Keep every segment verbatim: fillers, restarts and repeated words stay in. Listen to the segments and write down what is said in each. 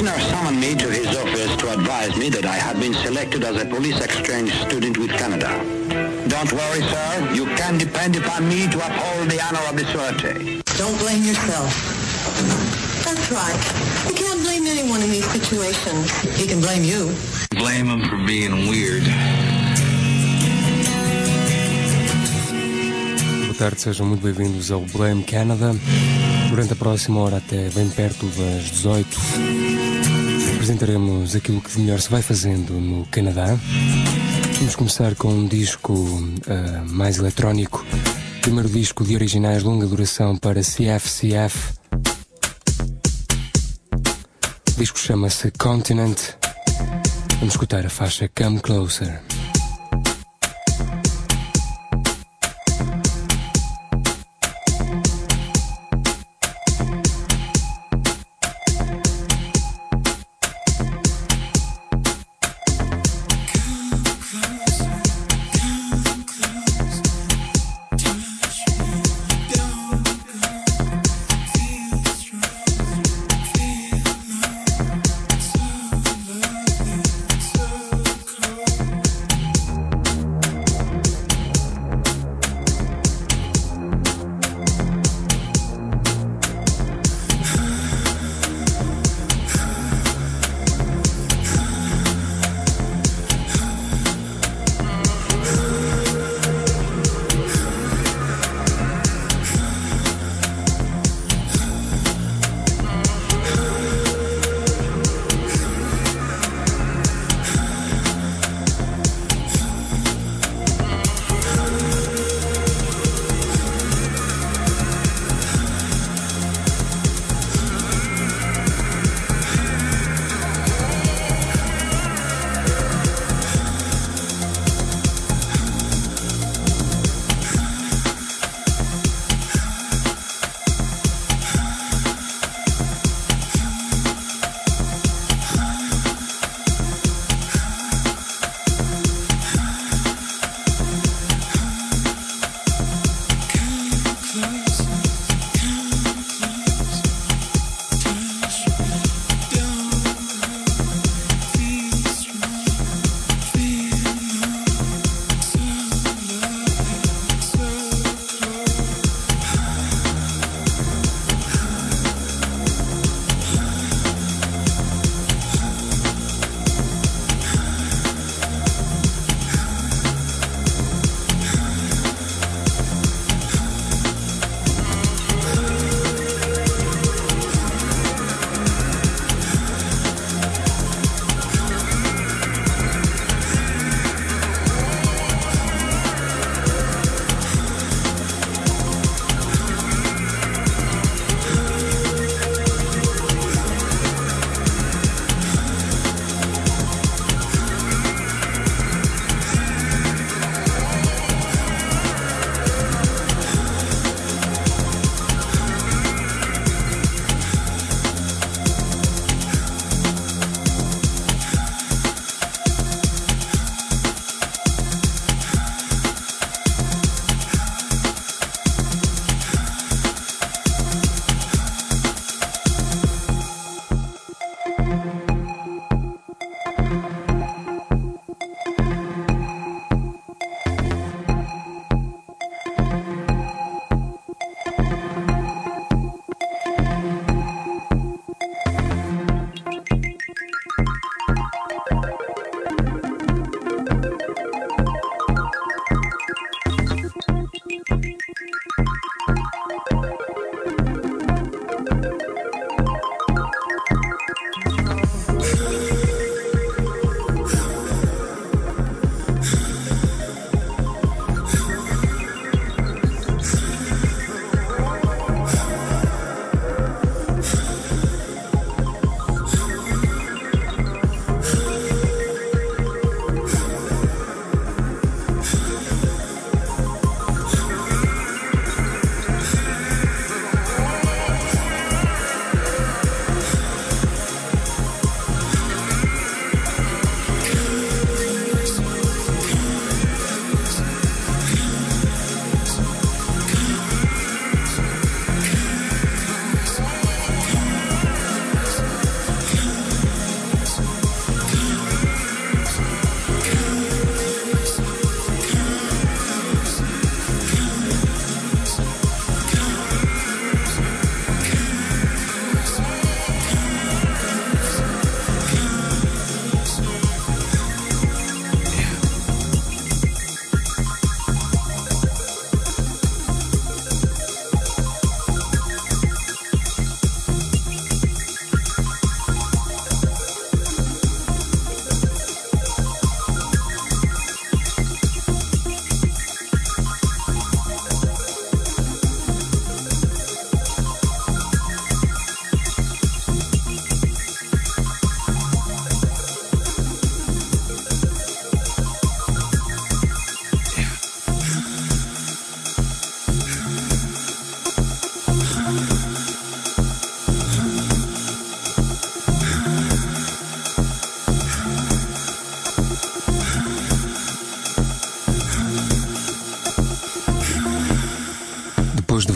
commissioner summoned me to his office to advise me that I had been selected as a police exchange student with Canada. Don't worry, sir. You can depend upon me to uphold the honor of the sorority. Don't blame yourself. That's right. You can't blame anyone in these situations. He can blame you. Blame him for being weird. Boa tarde, sejam muito bem-vindos ao Blame Canada. Durante a próxima hora, até bem perto das dezoito, apresentaremos aquilo que de melhor se vai fazendo no Canadá. Vamos começar com um disco uh, mais eletrónico. Primeiro disco de originais de longa duração para C F C F. O disco chama-se Continent. Vamos escutar a faixa Come Closer.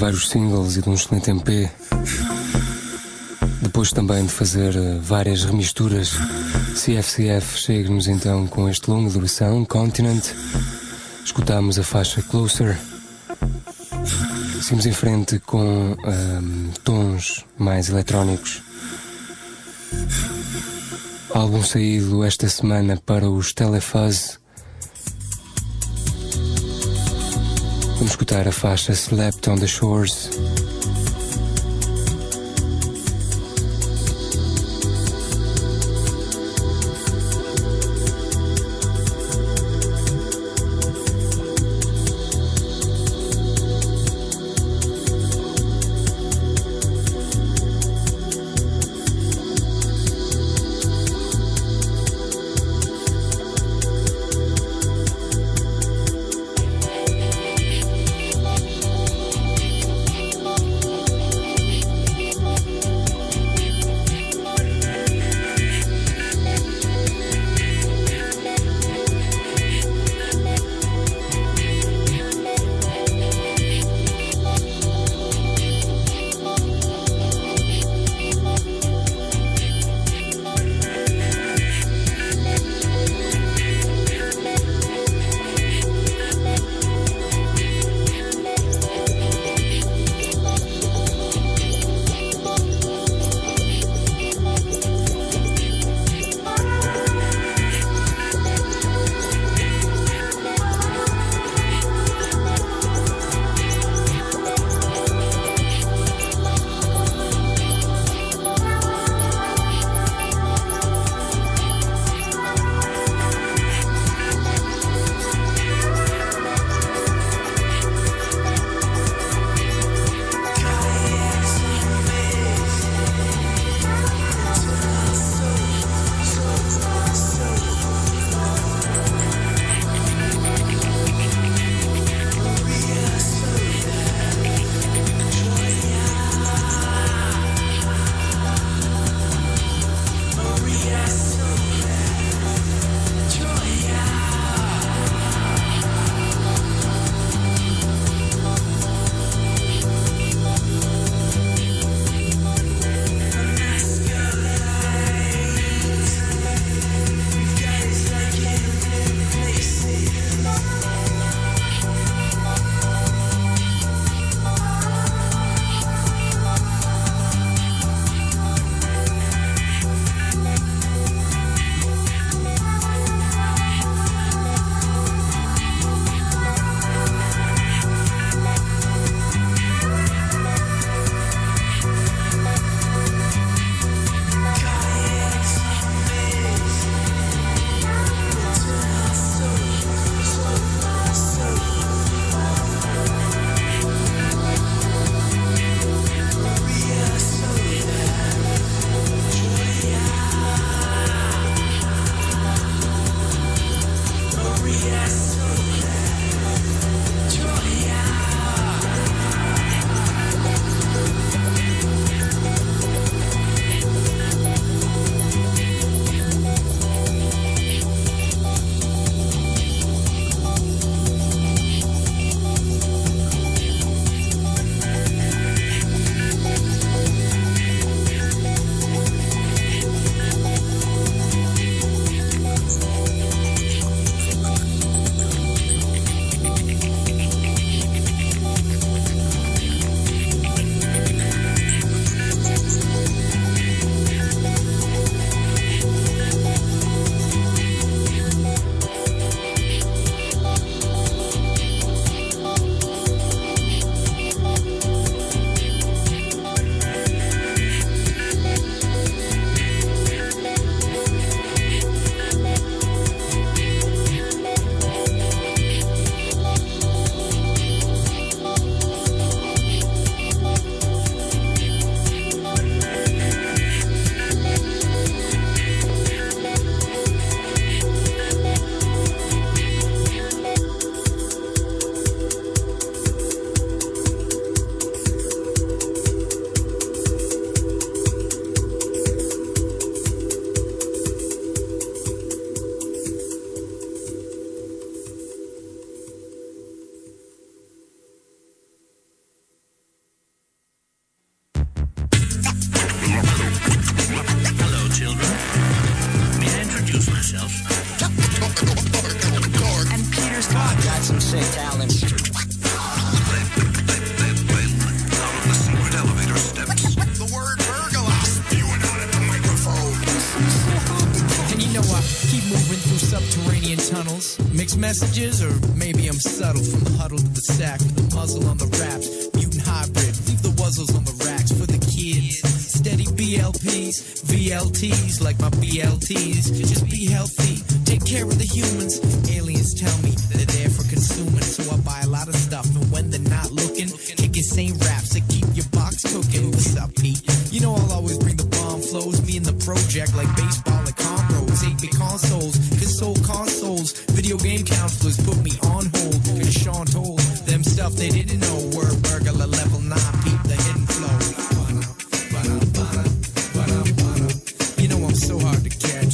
vários singles e de um excelente M P. Depois também de fazer várias remisturas, C F C F chega-nos então com este longa duração, Continent. Escutámos a faixa Closer. Seguimos em frente com um, tons mais eletrónicos. Álbum saído esta semana para os Telefuzz. Vamos escutar a faixa Slept on the Shores. sick talent. Subterranean tunnels, mixed messages, or maybe I'm subtle. From the huddle to the sack, with the muzzle on the raps. Mutant hybrid, leave the wuzzles on the racks for the kids. Steady B L Ps, V L Ts, like my B L Ts. Just be healthy, take care of the humans. Aliens tell me they're there for consuming, so I buy a lot of stuff. And when they're not looking, kick insane raps that keep your box cooking. What's up, Pete? You know I'll always bring the bomb flows. Me and the project like baseball and cornrows. eight-bit consoles, console consoles. Video game counselors put me on hold. Cause Sean told them stuff they didn't know. Word burglar level nine, peep the hidden flow. You know I'm so hard to catch.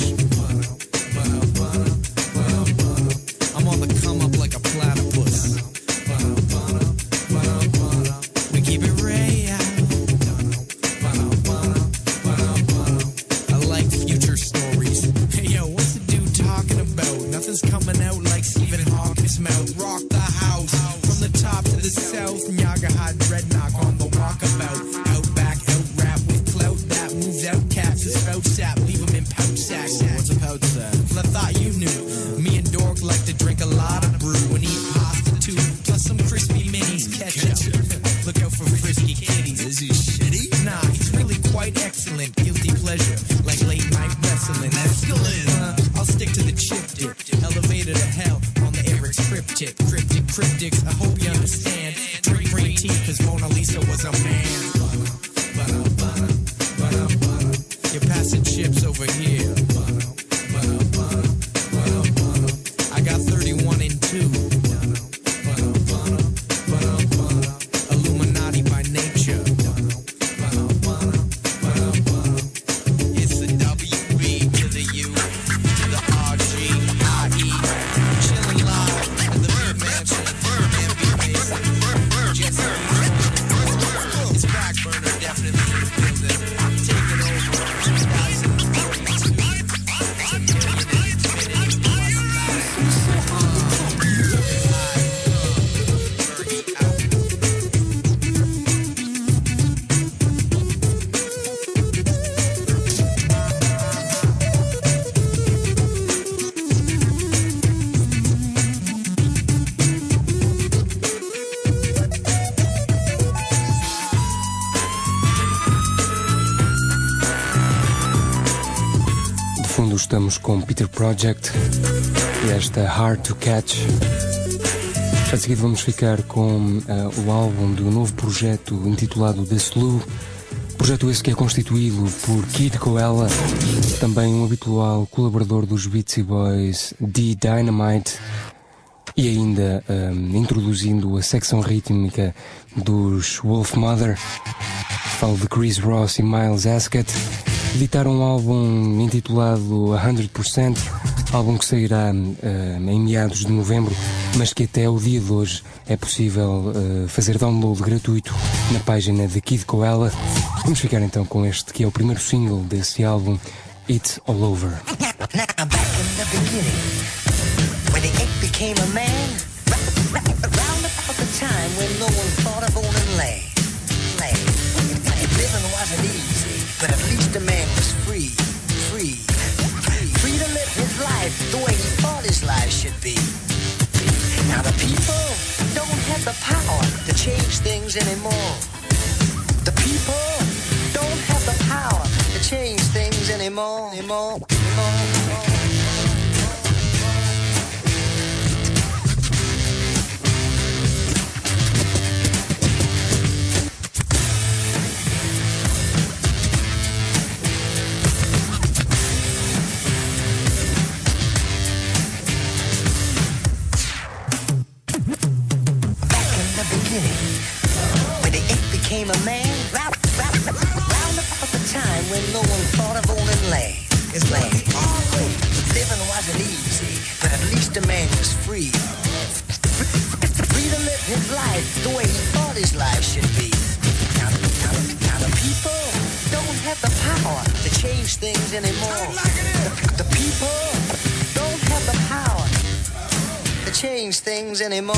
I'm on the come up like a platypus. We keep it real. I like future stories. Hey yo, what's the dude talking about? Nothing's coming out like Stephen Hawking's mouth. Rock the house from the top to the south. Nyaga hot dreadnought on the walkabout. Out back, out rap with clout that moves out cats. The spout sap, leave them in pouch sacks. What's a pouch sack? Well, I thought you knew. Me and Dork like to drink a lot of brew and eat pasta too. Plus some crispy minis, ketchup. Look out for frisky kitties. Is he shitty? Nah, he's really quite excellent. Guilty pleasure, like late night wrestling. Excellent. Uh, I'll stick to the chip dip. Elevator to hell on the Eric's cryptic. Cryptic cryptics, I hope you understand. Drink green tea, cause Mona Lisa was a man. You're passing chips over here. I got thirty-one and two. Illuminati by nature. It's the W B to the U to the R G I E. Chilling live in the Beer Mansion. It's back burner, definitely in the building. Taking over. Guys in the forty-two. Estamos com Peter Project e esta Hard to Catch. A seguir vamos ficar com uh, o álbum do novo projeto intitulado The Slew. Projeto esse que é constituído por Kid Koala, também um habitual colaborador dos Beastie Boys, D Dynamite, e ainda um, introduzindo a secção rítmica dos Wolf Mother. Falo de Chris Ross e Miles Ascot. Editaram um álbum intitulado cem por cento, álbum que sairá uh, em meados de novembro, mas que até o dia de hoje é possível uh, fazer download gratuito na página de Kid Koala. Vamos ficar então com este que é o primeiro single desse álbum, It's All Over. But at least the man was free, free, free to live his life the way he thought his life should be. Now the people don't have the power to change things anymore. The people don't have the power to change things anymore, anymore, anymore, anymore. When the ape became a man, round, round, round about the time when no one thought of owning land. His land. Living wasn't easy, but at least the man was free. Free to live his life the way he thought his life should be. Now, now, now the people don't have the power to change things anymore. The, the people don't have the power to change things anymore.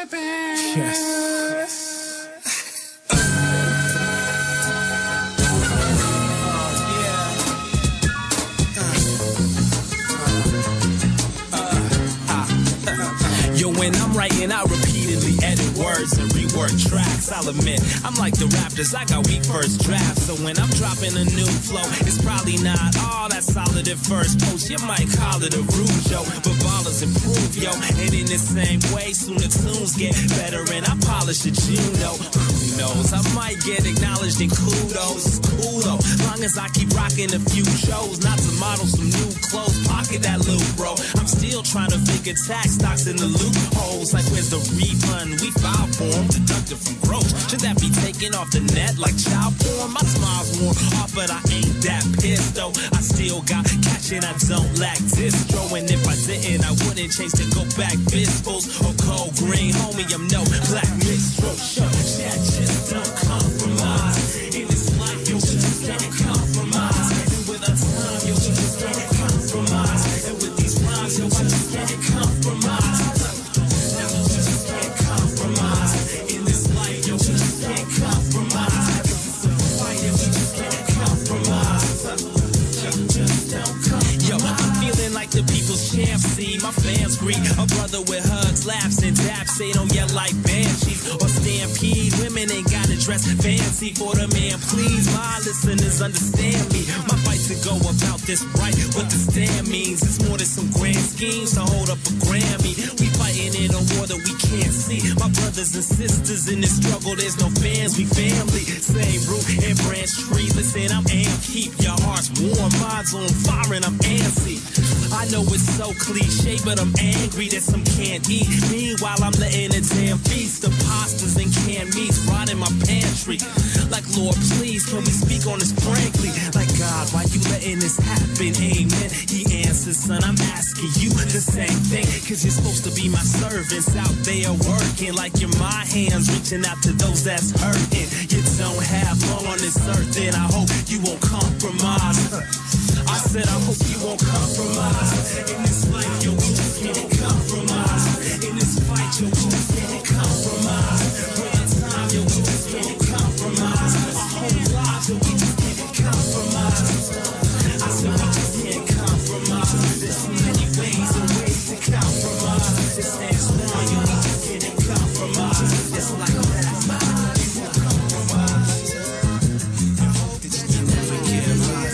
Yes. Yo, when I'm writing, I repeatedly edit words and rework tracks. I'll admit, I'm like the Raptors, I got weak first drafts. So when I'm dropping a new flow, it's probably not all that solid at first post. You might call it a ruse, yo, but ballers improve, yo. And in the same way, soon the tunes get better and I polish it, you know. Who knows, I might get acknowledged in kudos. It's cool though, long as I keep rocking a few shows. Not to model some new clothes, pocket that loot, bro. I'm still trying to figure tax stocks in the loopholes. Like where's the refund? We filed for them, deducted from gross. Should that be taken off the net like child porn? My smile's worn off, but I ain't that pissed though. I still got cash and I don't lack distro. And if I didn't, I wouldn't change to go back Biscoes or cold green. Homie, I'm no black minstrel. Show that just don't compromise. In this life, you just can't compromise. And with our time, you just can't compromise. And with these rhymes, you just can't compromise. Now you just can't compromise. In this life, you just can't compromise. It's a fight and we just can't compromise. Just don't compromise. Yo, I'm feeling like the people's champ. See my fans greet a brother with hugs, laughs, and daps. They don't yell like banshees or stampede. Women ain't gotta dress fancy for the man. Please, my listeners understand me. My fight to go about this right. What the stand means, it's more than some grand schemes to hold up a Grammy. We fighting in a war that we can't see. My brothers and sisters in this struggle, there's no fans, we family. Same root and branch tree. Listen, I'm amped. Keep your hearts warm, minds on fire, and I'm antsy. I know it's so cliche, but I'm angry that some can't eat. Meanwhile, I'm letting a damn feast of pastas and canned meats rot in my pantry. Like, Lord, please, can we speak on this frankly? Like, God, why you letting this happen? Amen. He answers, son, I'm asking you the same thing. Cause you're supposed to be my servants out there working. Like you're my hands reaching out to those that's hurting. You don't have long on this earth, and I hope you won't compromise. I said I hope you won't compromise. In this life, yo, we just can't compromise. In this fight, yo, we just can't compromise. For the time, yo, we just can't compromise. Our whole lives, yo, we just can't compromise. I said we just can't compromise. There's so many ways and ways to compromise. It stands strong, yo, we just can't compromise. It's like that. You won't compromise. I hope that you never give up.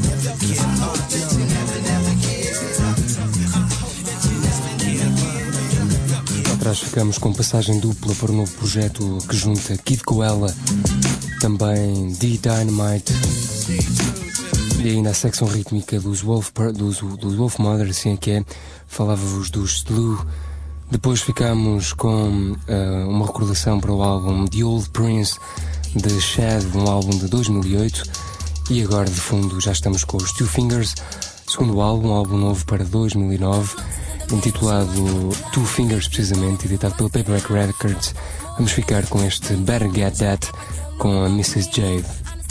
Atrás ficamos com passagem dupla para o novo projeto que junta Kid Koala, também D-Dynamite e ainda a secção rítmica dos Wolf, dos, dos Wolf Mother, assim é que é, falava-vos dos Slew. Depois ficamos com uh, uma recordação para o álbum The Old Prince de Shad, um álbum de dois mil e oito, e agora de fundo já estamos com os Two Fingers, segundo álbum, um álbum novo para dois mil e nove, intitulado Two Fingers, precisamente, editado pela Paperback Records. Vamos ficar com este Better Get That com a missus Jade.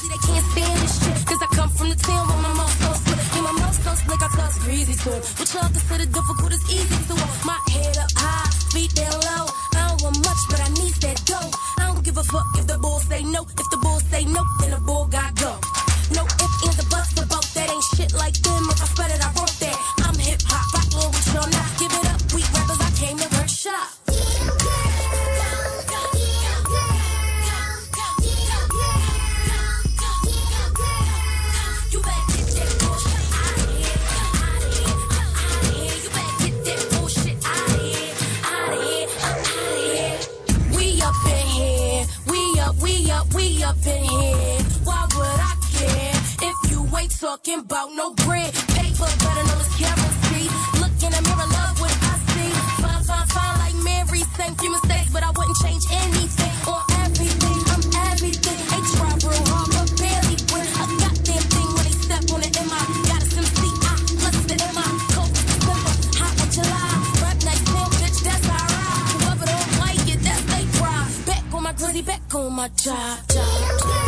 Talking about no bread, paper, better know it's currency. Look in the mirror, love what I see. Fine, fine, fine, like Mary. Same few mistakes, but I wouldn't change anything or everything. I'm everything. Ain't try real hard, but barely win. A goddamn thing when they step on it. Am I got a M C I? Listen to M I. Cold December, hot in July. Rap night, damn bitch, that's how I ride. Whoever don't like it, that's they pride. Back on my grizzy, back on my job, job, job.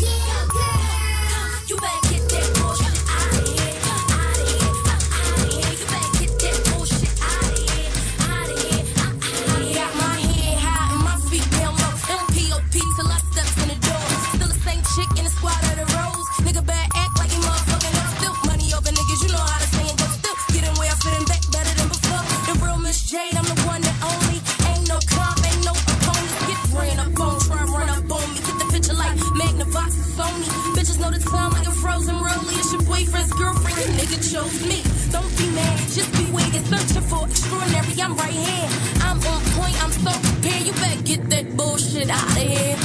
You better get that bullshit out of here, out of here, out of here. The nigga chose me. Don't be mad, just beware. You're searching for extraordinary. I'm right here. I'm on point. I'm so prepared. You better get that bullshit out of here.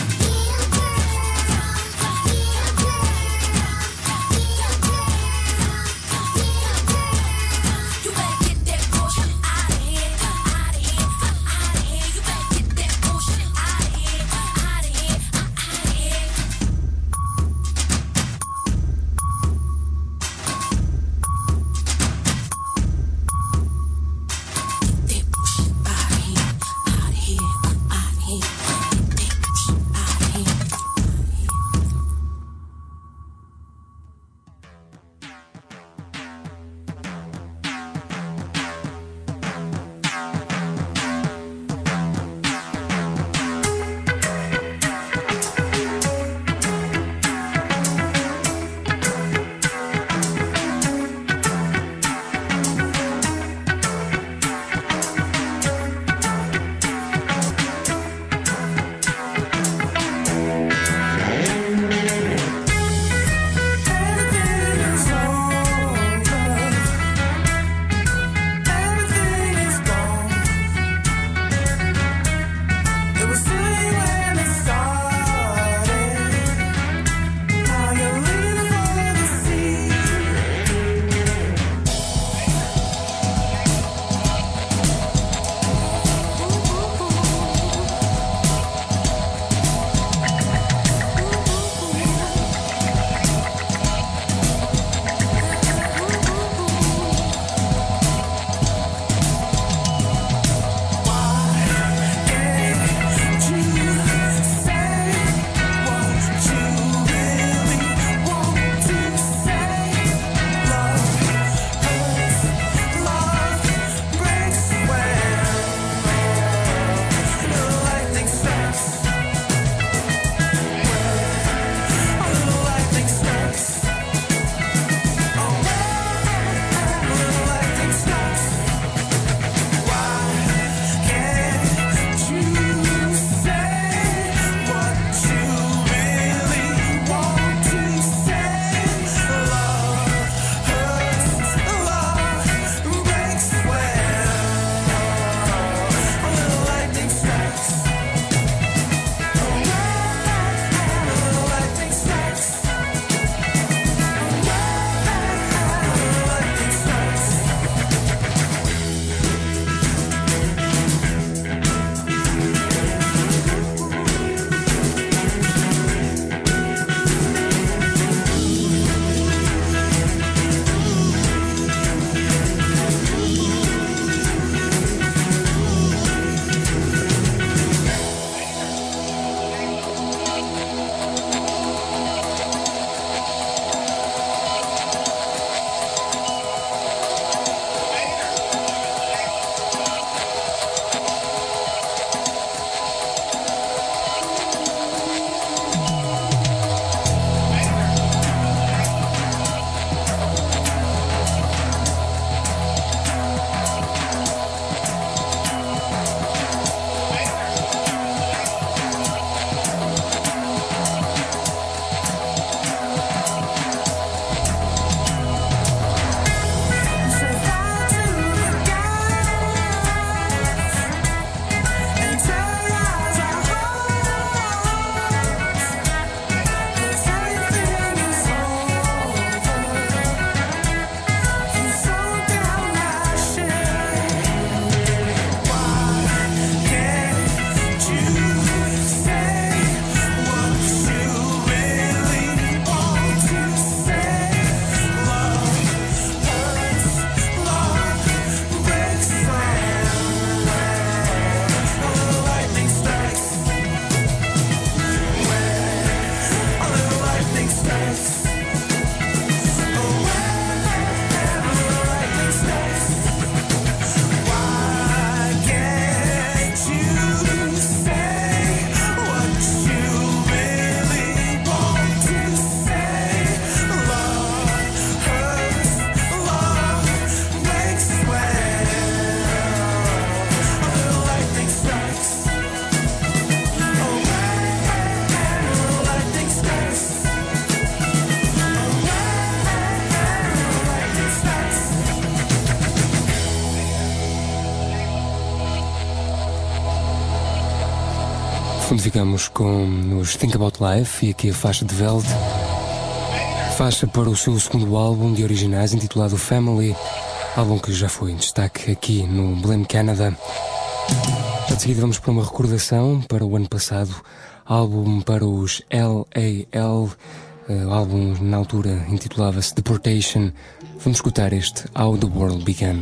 fundo ficamos com os Think About Life e aqui a faixa de Veld, faixa para o seu segundo álbum de originais intitulado Family, álbum que já foi em destaque aqui no Blame Canada. Já de seguida vamos para uma recordação para o ano passado, álbum para os L A L, o álbum na altura intitulava-se Deportation. Vamos escutar este How the World Began.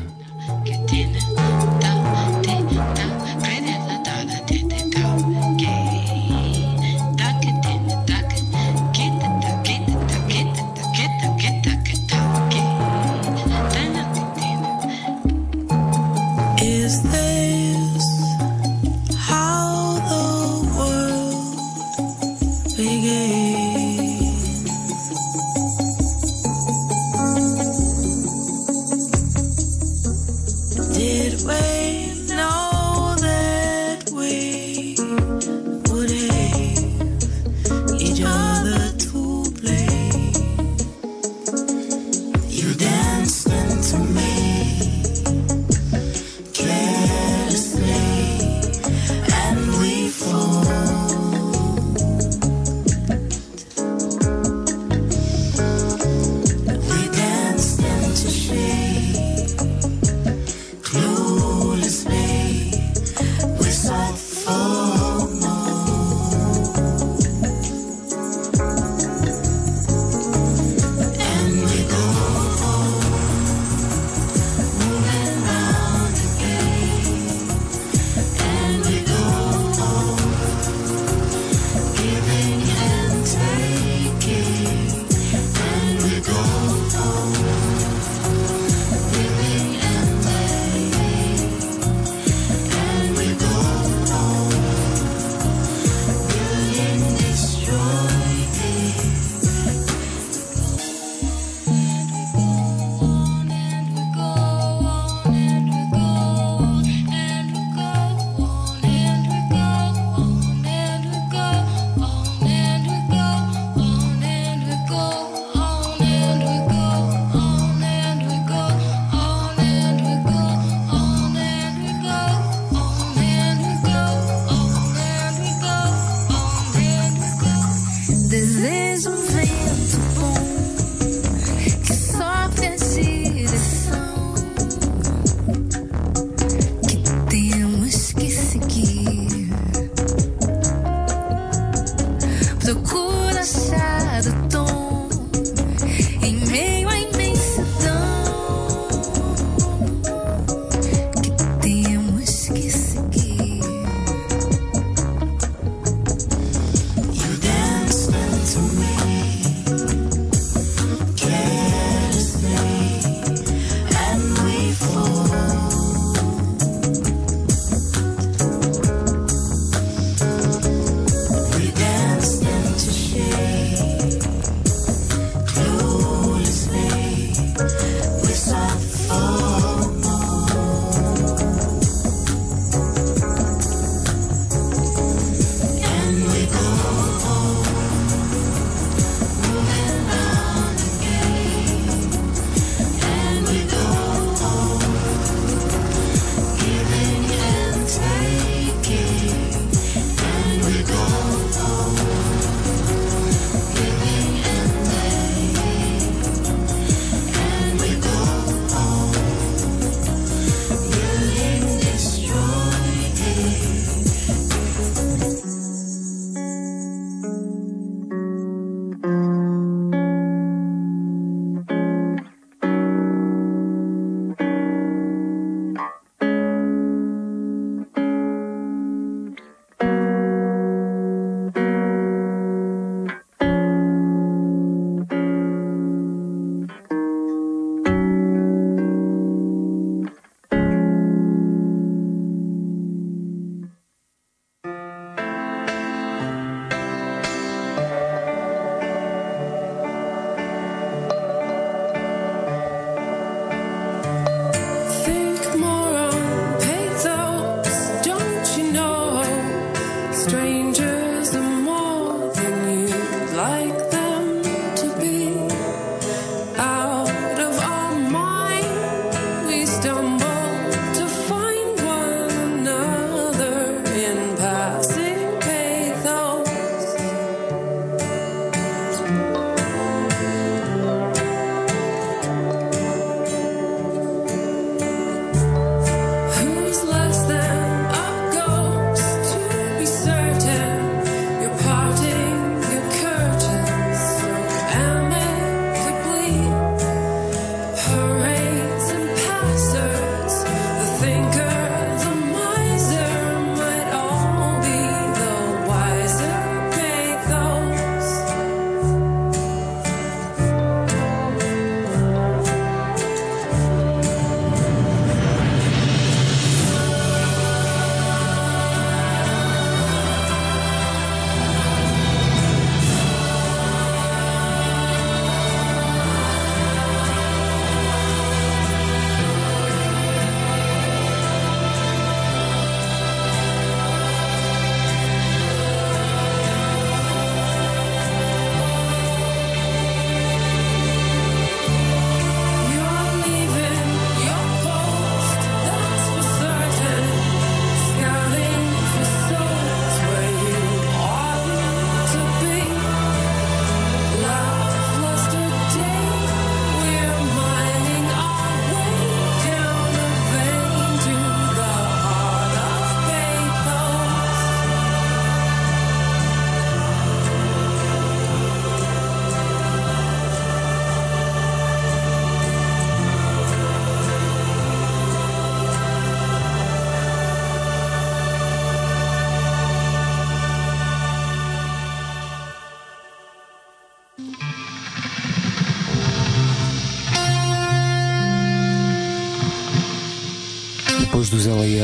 And we go on.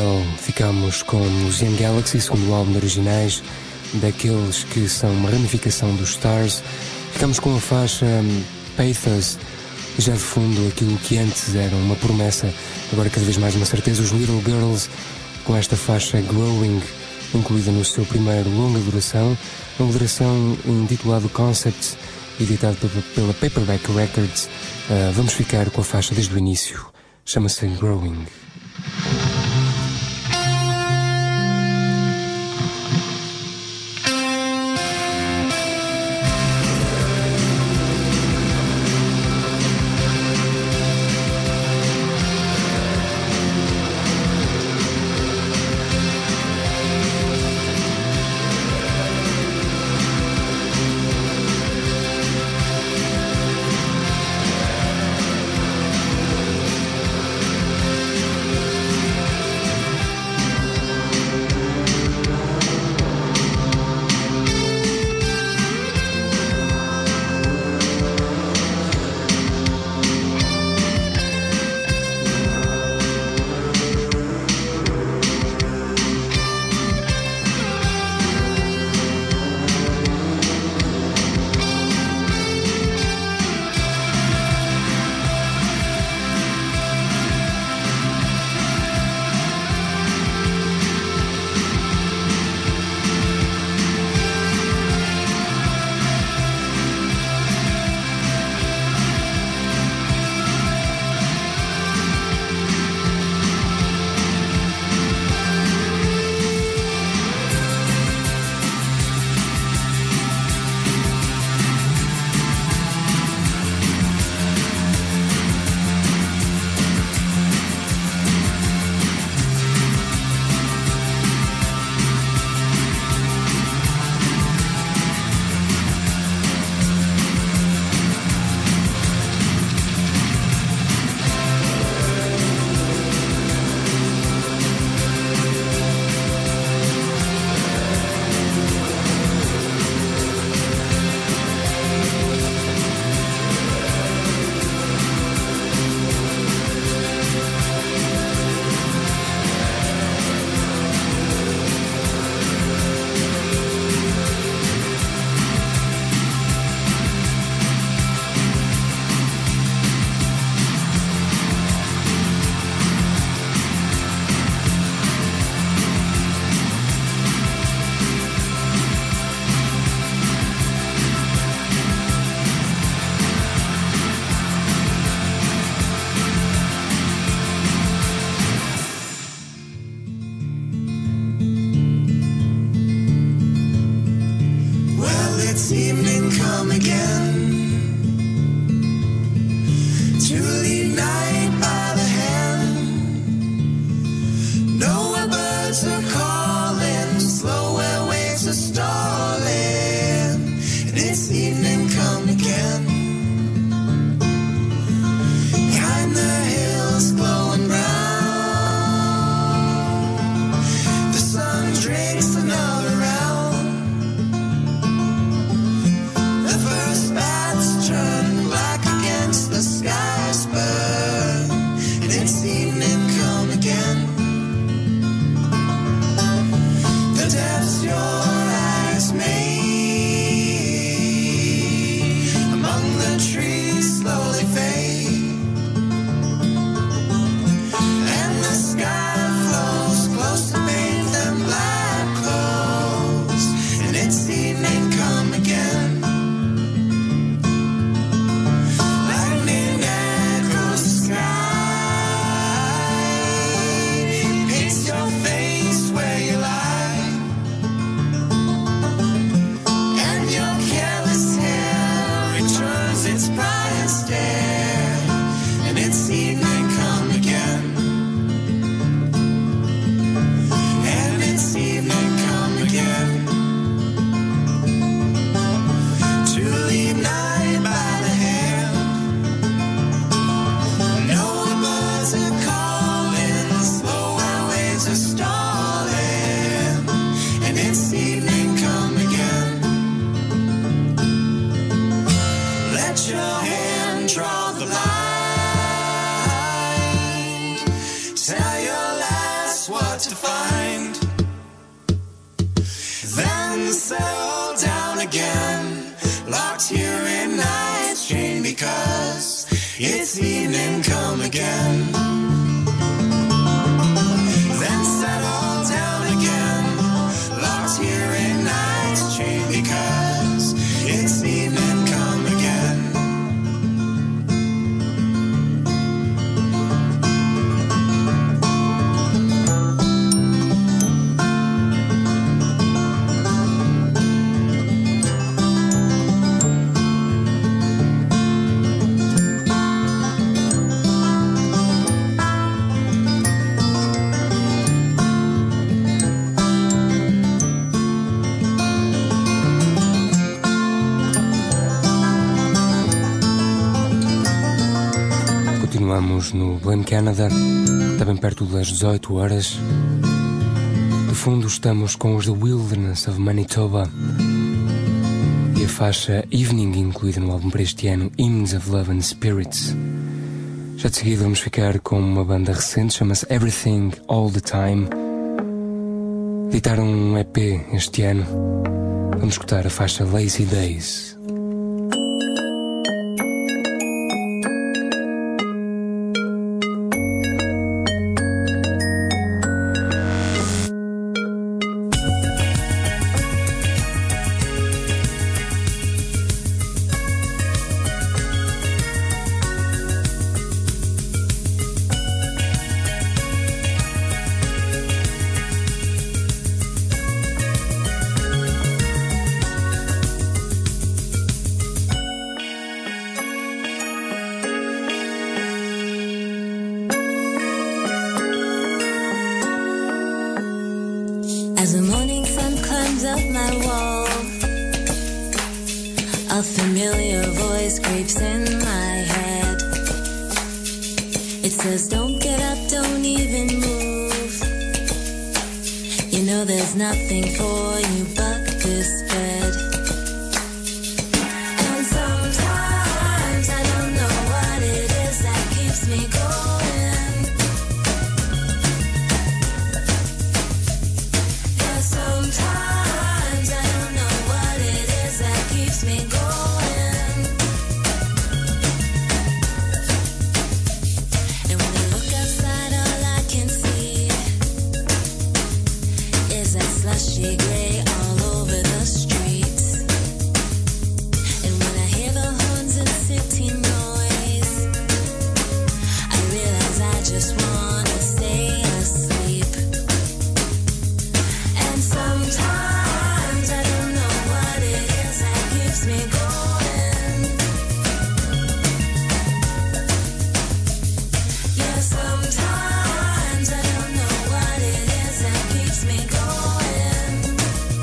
Angel, ficamos com os Young Galaxy, segundo álbum de originais, daqueles que são uma ramificação dos Stars. Ficamos com a faixa Pathos, e já de fundo aquilo que antes era uma promessa, agora cada vez mais uma certeza, os Little Girls, com esta faixa Growing, incluída no seu primeiro longa duração, longa duração intitulado Concepts, editado pela Paperback Records. Uh, vamos ficar com a faixa desde o início, chama-se Growing. Turn black against the sky, but settle down again. Locked here in night's chain because it's evening come again. Then settle down again. Locked here in night's chain because it's evening come again. Continuamos no Blame Canada, também perto das dezoito horas. De fundo estamos com os The Wilderness of Manitoba e a faixa Evening, incluída no álbum para este ano, Hymns of Love and Spirits. Já de seguida vamos ficar com uma banda recente, chama-se Everything All the Time. Editaram um E P este ano. Vamos escutar a faixa Lazy Days. As the morning sun climbs up my wall, a familiar voice creeps in my head. It says, don't get up, don't even move. You know there's nothing for you but this bed. And sometimes I don't know what it is that keeps me going. Sometimes I don't know what it is that keeps me going. And when I look outside, all I can see is that slushy gray all over the streets. And when I hear the horns and city noise, I realize I just wanna stay asleep. Sometimes I don't know what it is that keeps me going. Yeah, sometimes I don't know what it is that keeps me going.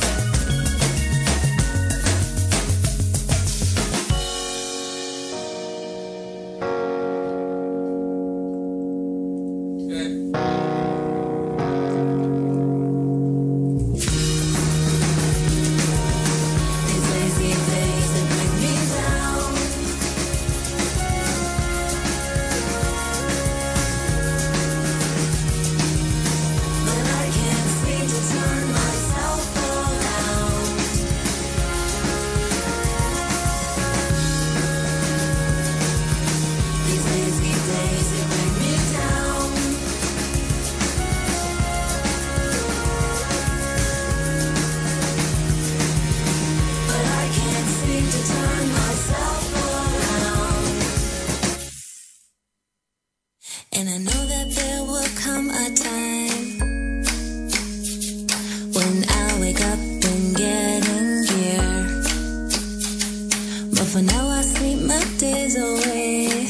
And I know that there will come a time when I'll wake up and get in gear. But for now I sleep my days away,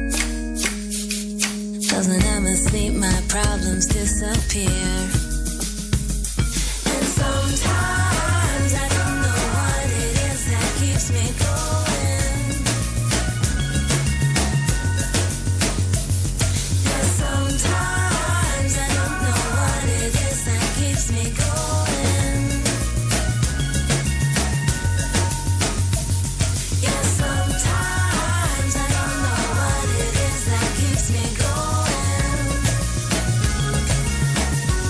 'cause when I'm asleep my problems disappear. And sometimes I don't know what it is that keeps me going. Sometimes I don't know what it is that keeps me going. Yeah, sometimes I don't know what it is that keeps me going.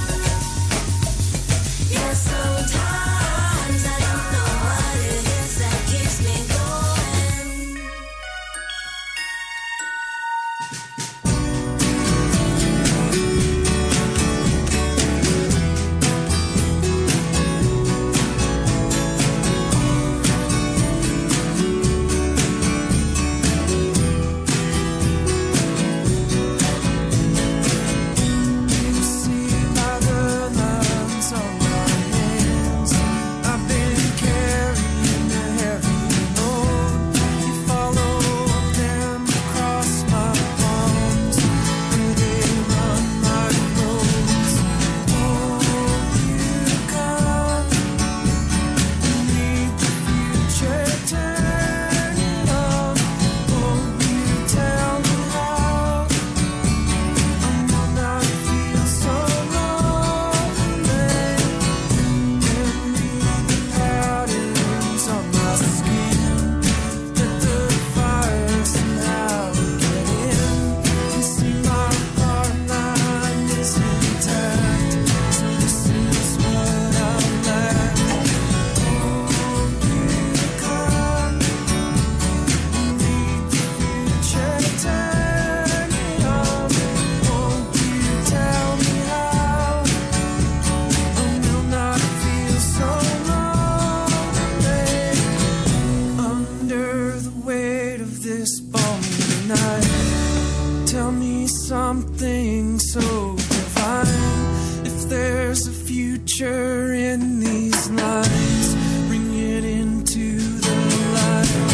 in these lines, bring it into the light.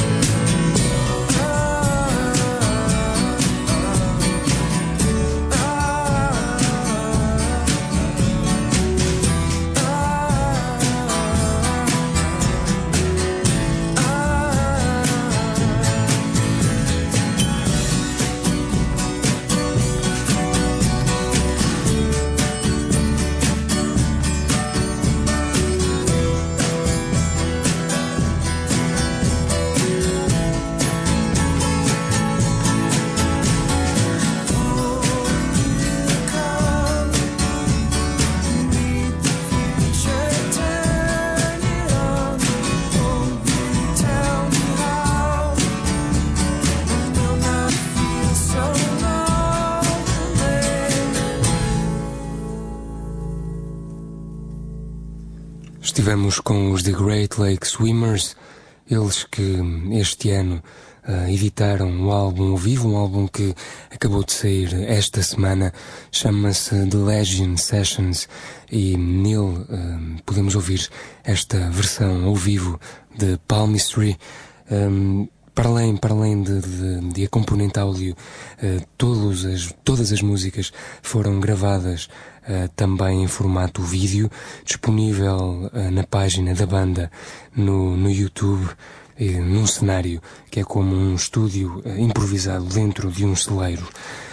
Estivemos com os The Great Lake Swimmers, eles que este ano uh, editaram um álbum ao vivo, um álbum que acabou de sair esta semana, chama-se The Legend Sessions, e nele uh, podemos ouvir esta versão ao vivo de Palmistry. Um, Para além, para além de, de, de a componente áudio, uh, todos as, todas as músicas foram gravadas uh, também em formato vídeo, disponível uh, na página da banda no, no YouTube, uh, num cenário que é como um estúdio uh, improvisado dentro de um celeiro.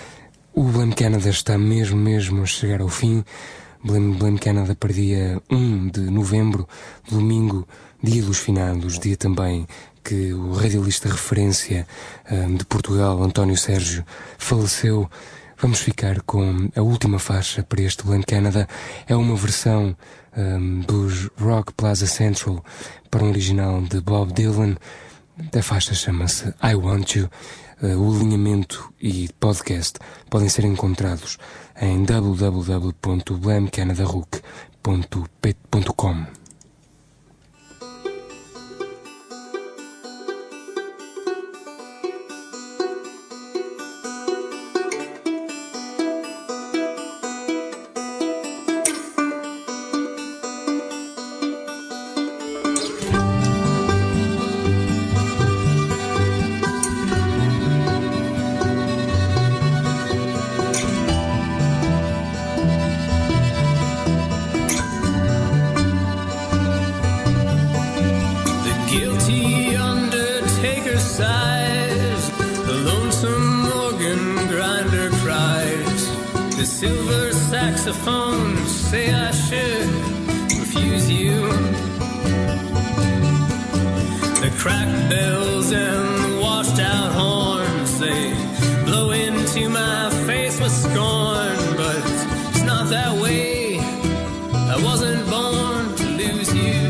O Blame Canada está mesmo, mesmo a chegar ao fim. Blame, Blame Canada para dia um de novembro, domingo, dia dos finados, dia também que o radialista referência um, de Portugal, António Sérgio, faleceu. Vamos ficar com a última faixa para este Blame Canada. É uma versão um, dos Rock Plaza Central para um original de Bob Dylan. A faixa chama-se I Want You. Uh, o alinhamento e podcast podem ser encontrados em w w w ponto blame canada rock ponto com. Saxophones say I should refuse you. The cracked bells and the washed out horns, they blow into my face with scorn. But it's not that way, I wasn't born to lose you.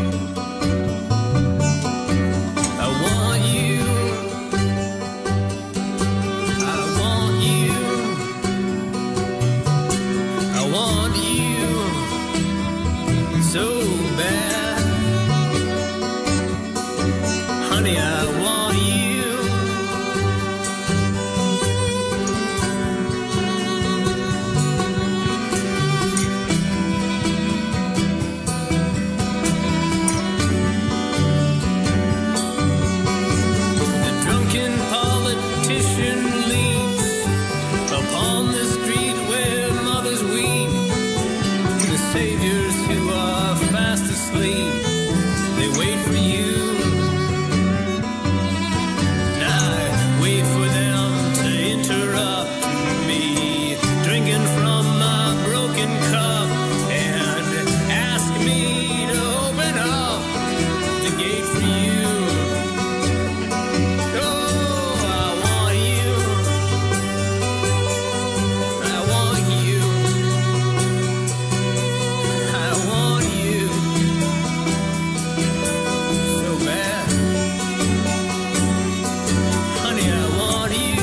I want you, I want you, I want you so bad. Honey, I want you. The drunken politician leans upon the street where mothers weep. The saviors who are fast asleep, they wait for you. And I wait for them to interrupt me, drinking from my broken cup, and ask me to open up the gate for you. Oh, I want you. I want you. I want you so bad. Honey, I want you.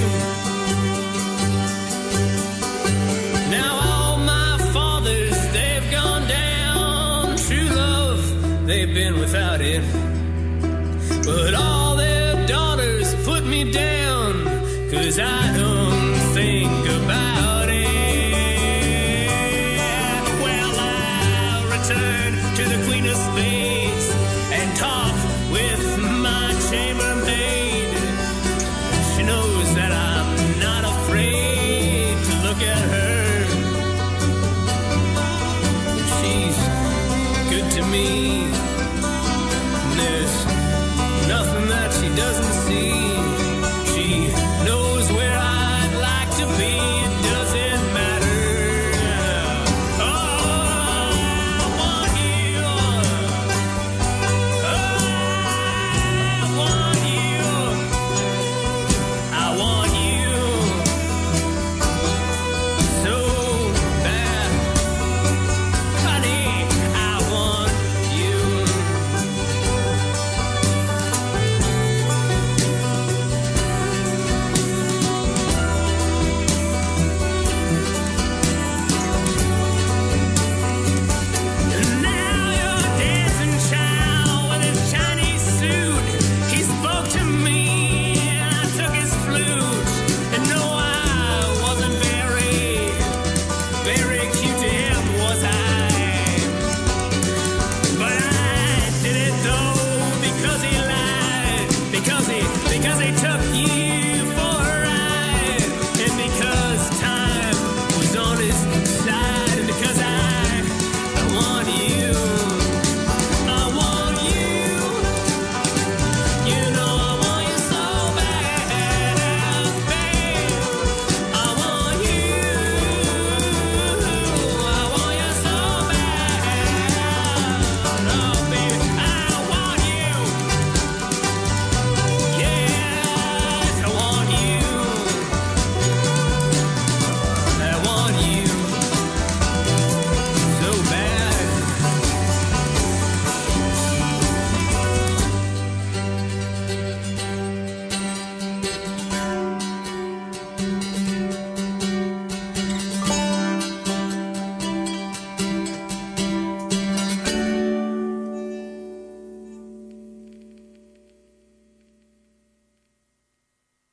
Now all my fathers, they've gone down. True love, they've been without it. But all their daughters put me down, 'cause I don't think about it. Well, I'll return to the Queen of Spades and talk with my chambermaid. She knows that I'm not afraid to look at her. She's good to me.